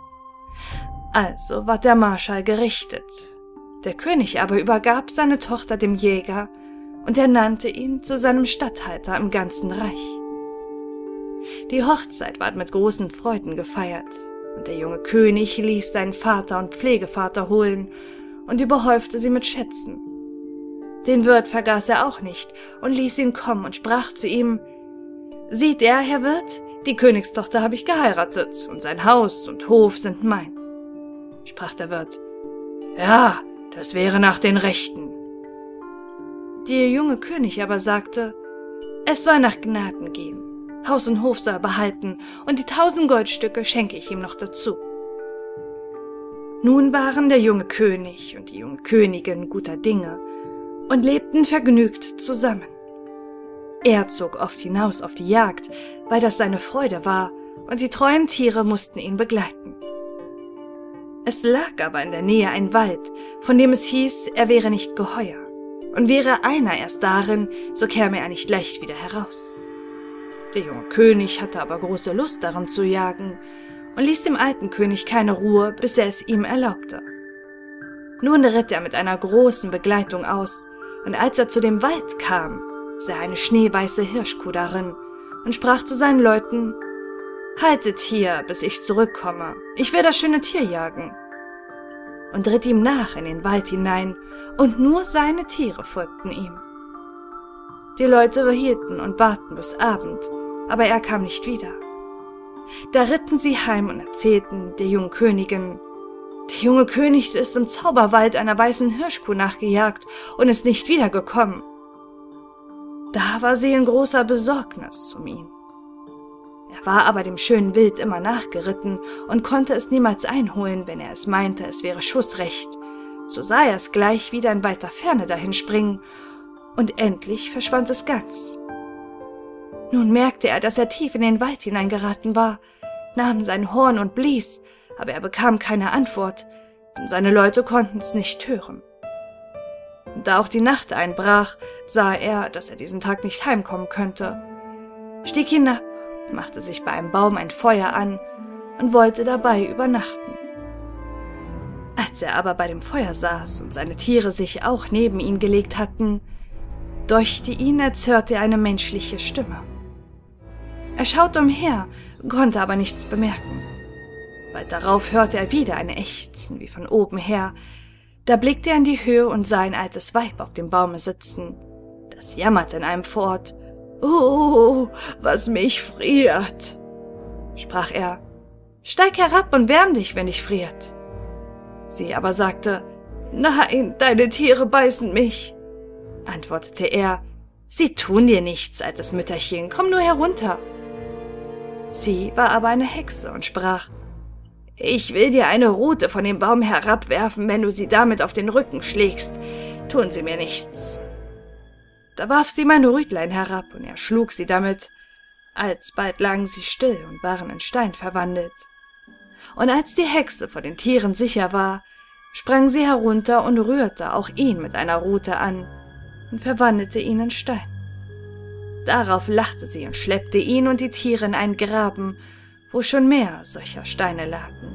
Also ward der Marschall gerichtet. Der König aber übergab seine Tochter dem Jäger, und er nannte ihn zu seinem Statthalter im ganzen Reich. Die Hochzeit ward mit großen Freuden gefeiert, und der junge König ließ seinen Vater und Pflegevater holen und überhäufte sie mit Schätzen. Den Wirt vergaß er auch nicht und ließ ihn kommen und sprach zu ihm: »Sieht er, Herr Wirt, Die Königstochter habe ich geheiratet, und sein Haus und Hof sind mein. Sprach der Wirt. Ja, das wäre nach den Rechten. Der junge König aber sagte, es soll nach Gnaden gehen. Haus und Hof soll er behalten, und die tausend Goldstücke schenke ich ihm noch dazu. Nun waren der junge König und die junge Königin guter Dinge und lebten vergnügt zusammen. Er zog oft hinaus auf die Jagd, weil das seine Freude war, und die treuen Tiere mussten ihn begleiten. Es lag aber in der Nähe ein Wald, von dem es hieß, er wäre nicht geheuer, und wäre einer erst darin, so käme er nicht leicht wieder heraus. Der junge König hatte aber große Lust darin zu jagen und ließ dem alten König keine Ruhe, bis er es ihm erlaubte. Nun ritt er mit einer großen Begleitung aus, und als er zu dem Wald kam, sah er eine schneeweiße Hirschkuh darin und sprach zu seinen Leuten, »Haltet hier, bis ich zurückkomme, ich will das schöne Tier jagen«, und ritt ihm nach in den Wald hinein, und nur seine Tiere folgten ihm. Die Leute behielten und warten bis Abend, aber er kam nicht wieder. Da ritten sie heim und erzählten der jungen Königin, der junge König ist im Zauberwald einer weißen Hirschkuh nachgejagt und ist nicht wiedergekommen. Da war sie in großer Besorgnis um ihn. Er war aber dem schönen Wild immer nachgeritten und konnte es niemals einholen, wenn er es meinte, es wäre schussrecht. So sah er es gleich wieder in weiter Ferne dahinspringen, und endlich verschwand es ganz. Nun merkte er, dass er tief in den Wald hineingeraten war, nahm sein Horn und blies, aber er bekam keine Antwort, denn seine Leute konnten es nicht hören. Und da auch die Nacht einbrach, sah er, dass er diesen Tag nicht heimkommen könnte, stieg hinab, machte sich bei einem Baum ein Feuer an und wollte dabei übernachten. Als er aber bei dem Feuer saß und seine Tiere sich auch neben ihn gelegt hatten, däuchte ihn, als hörte er eine menschliche Stimme. Er schaute umher, konnte aber nichts bemerken. Bald darauf hörte er wieder ein Ächzen wie von oben her. Da blickte er in die Höhe und sah ein altes Weib auf dem Baume sitzen. Das jammerte in einem fort. »Oh, was mich friert«, sprach er. »Steig herab und wärm dich, wenn dich friert.« Sie aber sagte, »Nein, deine Tiere beißen mich.« Antwortete er, »Sie tun dir nichts, altes Mütterchen, komm nur herunter.« Sie war aber eine Hexe und sprach, »Ich will dir eine Rute von dem Baum herabwerfen, wenn du sie damit auf den Rücken schlägst. Tun sie mir nichts.« Da warf sie ihm ein Rütlein herab, und er schlug sie damit. Alsbald lagen sie still und waren in Stein verwandelt. Und als die Hexe vor den Tieren sicher war, sprang sie herunter und rührte auch ihn mit einer Rute an und verwandelte ihn in Stein. Darauf lachte sie und schleppte ihn und die Tiere in einen Graben, wo schon mehr solcher Steine lagen.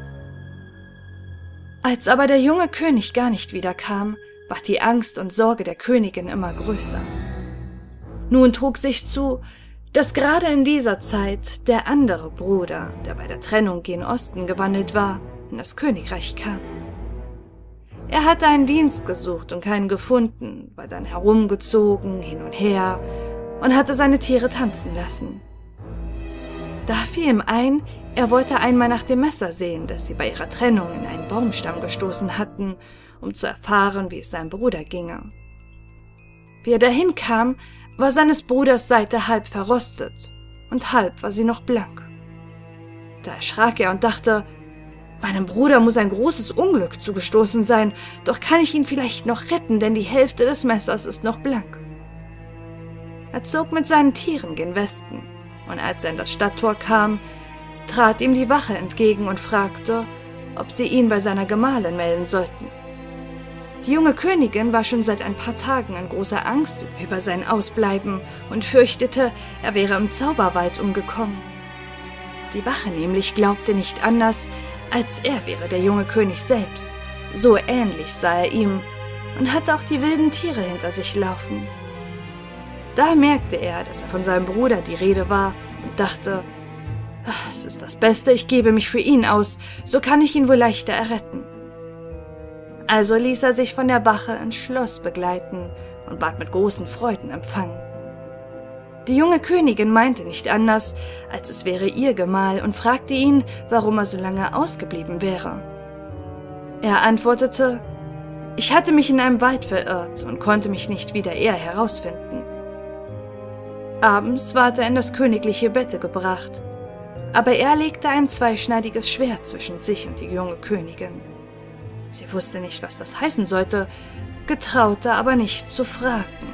Als aber der junge König gar nicht wiederkam, ward die Angst und Sorge der Königin immer größer. Nun trug sich zu, dass gerade in dieser Zeit der andere Bruder, der bei der Trennung gen Osten gewandelt war, in das Königreich kam. Er hatte einen Dienst gesucht und keinen gefunden, war dann herumgezogen, hin und her, und hatte seine Tiere tanzen lassen. Da fiel ihm ein, er wollte einmal nach dem Messer sehen, das sie bei ihrer Trennung in einen Baumstamm gestoßen hatten, um zu erfahren, wie es seinem Bruder ginge. Wie er dahin kam, war seines Bruders Seite halb verrostet, und halb war sie noch blank. Da erschrak er und dachte, meinem Bruder muss ein großes Unglück zugestoßen sein, doch kann ich ihn vielleicht noch retten, denn die Hälfte des Messers ist noch blank. Er zog mit seinen Tieren gen Westen, und als er in das Stadttor kam, trat ihm die Wache entgegen und fragte, ob sie ihn bei seiner Gemahlin melden sollten. Die junge Königin war schon seit ein paar Tagen in großer Angst über sein Ausbleiben und fürchtete, er wäre im Zauberwald umgekommen. Die Wache nämlich glaubte nicht anders, als er wäre der junge König selbst. So ähnlich sah er ihm und hatte auch die wilden Tiere hinter sich laufen. Da merkte er, dass er von seinem Bruder die Rede war und dachte, es ist das Beste, ich gebe mich für ihn aus, so kann ich ihn wohl leichter erretten. Also ließ er sich von der Wache ins Schloss begleiten und ward mit großen Freuden empfangen. Die junge Königin meinte nicht anders, als es wäre ihr Gemahl, und fragte ihn, warum er so lange ausgeblieben wäre. Er antwortete: »Ich hatte mich in einem Wald verirrt und konnte mich nicht wieder eher herausfinden.« Abends ward er in das königliche Bette gebracht, aber er legte ein zweischneidiges Schwert zwischen sich und die junge Königin. Sie wusste nicht, was das heißen sollte, getraute aber nicht zu fragen.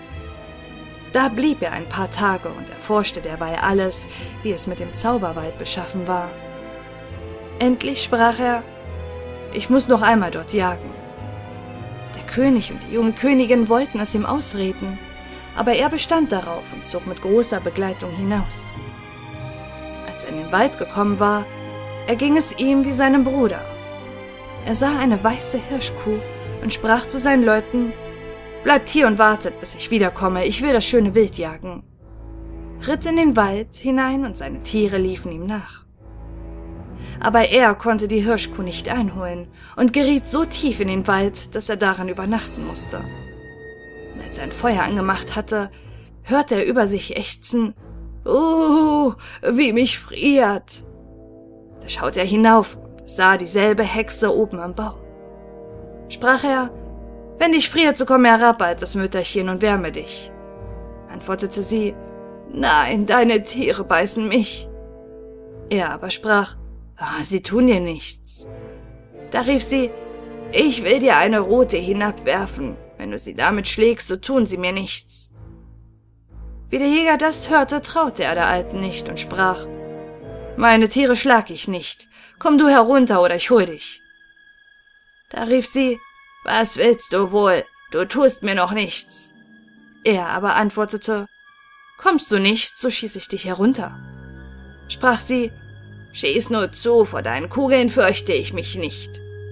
Da blieb er ein paar Tage und erforschte derweil alles, wie es mit dem Zauberwald beschaffen war. Endlich sprach er: »Ich muss noch einmal dort jagen.« Der König und die junge Königin wollten es ihm ausreden, aber er bestand darauf und zog mit großer Begleitung hinaus. Als er in den Wald gekommen war, erging es ihm wie seinem Bruder. Er sah eine weiße Hirschkuh und sprach zu seinen Leuten: »Bleibt hier und wartet, bis ich wiederkomme, ich will das schöne Wild jagen.« Ritt in den Wald hinein und seine Tiere liefen ihm nach. Aber er konnte die Hirschkuh nicht einholen und geriet so tief in den Wald, dass er darin übernachten musste. Und als er ein Feuer angemacht hatte, hörte er über sich ächzen: »Uh, wie mich friert!« Da schaute er hinauf und sah dieselbe Hexe oben am Baum. Sprach er: »Wenn dich friert, so komm herab, altes Mütterchen, und wärme dich.« Antwortete sie: »Nein, deine Tiere beißen mich.« Er aber sprach: »Ah, sie tun dir nichts.« Da rief sie: »Ich will dir eine rote hinabwerfen. Wenn du sie damit schlägst, so tun sie mir nichts.« Wie der Jäger das hörte, traute er der Alten nicht und sprach: »Meine Tiere schlag ich nicht. Komm du herunter, oder ich hol dich.« Da rief sie: »Was willst du wohl? Du tust mir noch nichts.« Er aber antwortete: »Kommst du nicht, so schieß ich dich herunter.« Sprach sie: »Schieß nur zu, vor deinen Kugeln fürchte ich mich nicht.«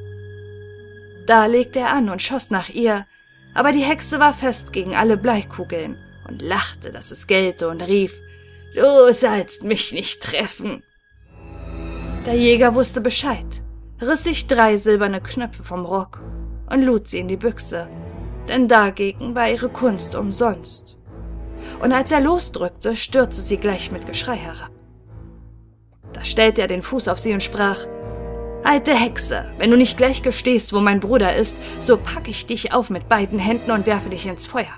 Da legte er an und schoss nach ihr, aber die Hexe war fest gegen alle Bleikugeln und lachte, dass es gelte, und rief: »Du sollst mich nicht treffen.« Der Jäger wusste Bescheid, riss sich drei silberne Knöpfe vom Rock und lud sie in die Büchse, denn dagegen war ihre Kunst umsonst. Und als er losdrückte, stürzte sie gleich mit Geschrei herab. Da stellte er den Fuß auf sie und sprach: »Alte Hexe, wenn du nicht gleich gestehst, wo mein Bruder ist, so pack ich dich auf mit beiden Händen und werfe dich ins Feuer.«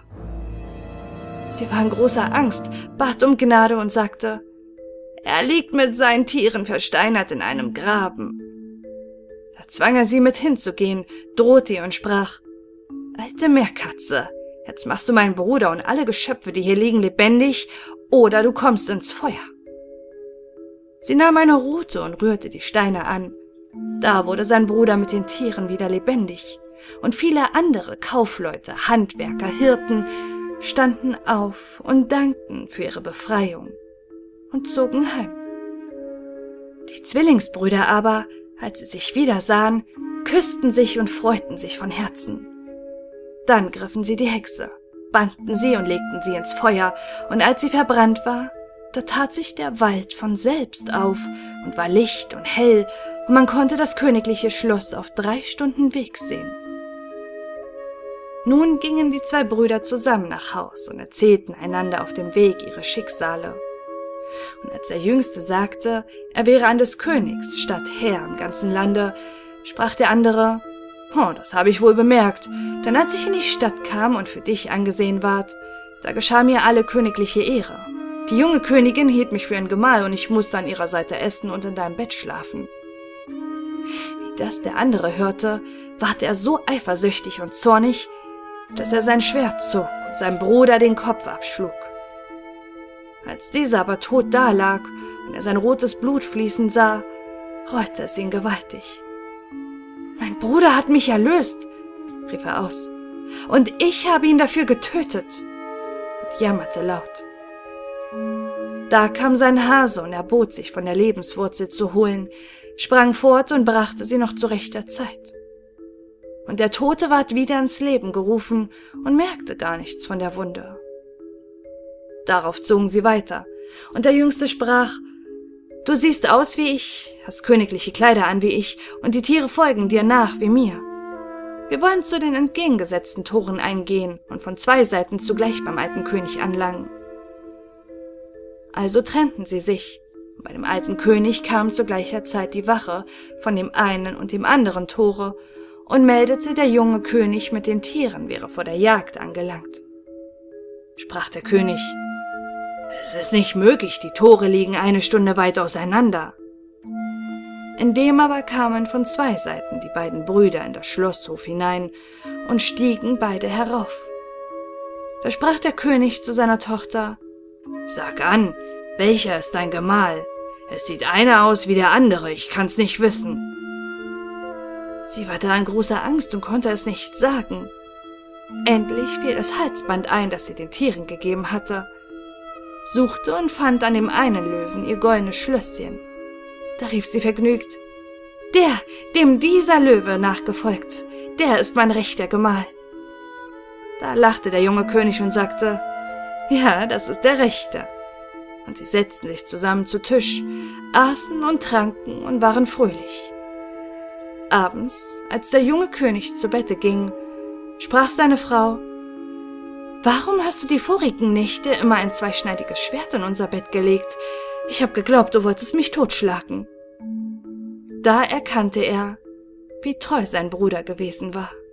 Sie war in großer Angst, bat um Gnade und sagte: »Er liegt mit seinen Tieren versteinert in einem Graben.« Da zwang er sie, mit hinzugehen, drohte ihr und sprach: »Alte Meerkatze, jetzt machst du meinen Bruder und alle Geschöpfe, die hier liegen, lebendig, oder du kommst ins Feuer.« Sie nahm eine Rute und rührte die Steine an. Da wurde sein Bruder mit den Tieren wieder lebendig, und viele andere Kaufleute, Handwerker, Hirten standen auf und dankten für ihre Befreiung und zogen heim. Die Zwillingsbrüder aber, als sie sich wiedersahen, küssten sich und freuten sich von Herzen. Dann griffen sie die Hexe, banden sie und legten sie ins Feuer, und als sie verbrannt war, da tat sich der Wald von selbst auf und war licht und hell, und man konnte das königliche Schloss auf drei Stunden Weg sehen. Nun gingen die zwei Brüder zusammen nach Haus und erzählten einander auf dem Weg ihre Schicksale. Und als der Jüngste sagte, er wäre an des Königs Stadtherr im ganzen Lande, sprach der andere: »Oh, das habe ich wohl bemerkt, denn als ich in die Stadt kam und für dich angesehen ward, da geschah mir alle königliche Ehre. Die junge Königin hielt mich für ein Gemahl, und ich musste an ihrer Seite essen und in deinem Bett schlafen.« Wie das der andere hörte, ward er so eifersüchtig und zornig, dass er sein Schwert zog und seinem Bruder den Kopf abschlug. Als dieser aber tot dalag und er sein rotes Blut fließen sah, reute es ihn gewaltig. »Mein Bruder hat mich erlöst«, rief er aus, »und ich habe ihn dafür getötet«, und jammerte laut. Da kam sein Hase und erbot sich, von der Lebenswurzel zu holen, sprang fort und brachte sie noch zu rechter Zeit. Und der Tote ward wieder ins Leben gerufen und merkte gar nichts von der Wunde. Darauf zogen sie weiter, und der Jüngste sprach: »Du siehst aus wie ich, hast königliche Kleider an wie ich, und die Tiere folgen dir nach wie mir. Wir wollen zu den entgegengesetzten Toren eingehen und von zwei Seiten zugleich beim alten König anlangen.« Also trennten sie sich. Bei dem alten König kam zu gleicher Zeit die Wache von dem einen und dem anderen Tore und meldete, der junge König mit den Tieren wäre vor der Jagd angelangt. Sprach der König: »Es ist nicht möglich, die Tore liegen eine Stunde weit auseinander.« Indem aber kamen von zwei Seiten die beiden Brüder in das Schlosshof hinein und stiegen beide herauf. Da sprach der König zu seiner Tochter: »Sag an, welcher ist dein Gemahl? Es sieht einer aus wie der andere, ich kann's nicht wissen.« Sie war da in großer Angst und konnte es nicht sagen. Endlich fiel das Halsband ein, das sie den Tieren gegeben hatte, suchte und fand an dem einen Löwen ihr goldenes Schlösschen. Da rief sie vergnügt: »Der, dem dieser Löwe nachgefolgt, der ist mein rechter Gemahl.« Da lachte der junge König und sagte: »Ja, das ist der Rechte.« Und sie setzten sich zusammen zu Tisch, aßen und tranken und waren fröhlich. Abends, als der junge König zu Bette ging, sprach seine Frau: »Warum hast du die vorigen Nächte immer ein zweischneidiges Schwert in unser Bett gelegt? Ich hab geglaubt, du wolltest mich totschlagen.« Da erkannte er, wie treu sein Bruder gewesen war.